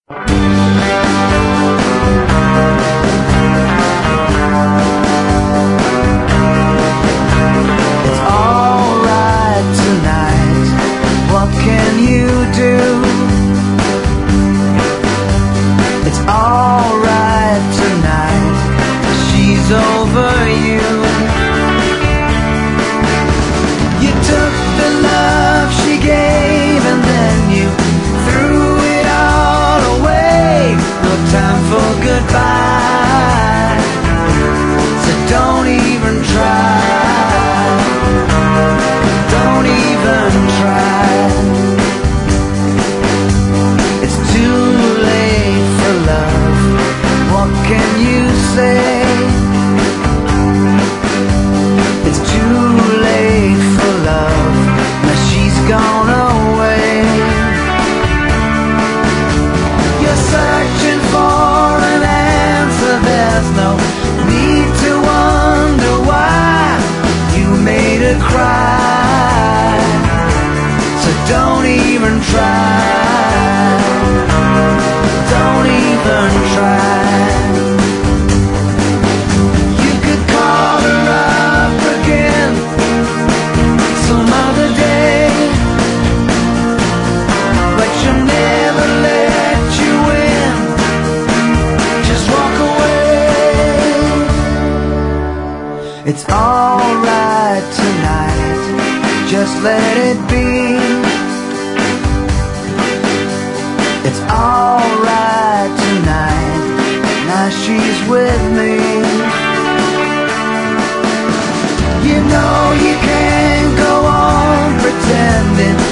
It's alright tonight. What can you do? It's alright tonight. She's over you. You took the love she gave and then you threw it all away. No time for goodbye, so don't even try. Don't even try. It's too late for love. What can you say? It's too late for love. Now she's gone away. You're searching for an answer. There's no need to wonder why you made her cry. So don't even try. Don't even try. You could call her up again some other day, but she'll never let you in. Just walk away. It's alright tonight. Just let it be. It's alright tonight. Now she's with me. You know you can't go on pretending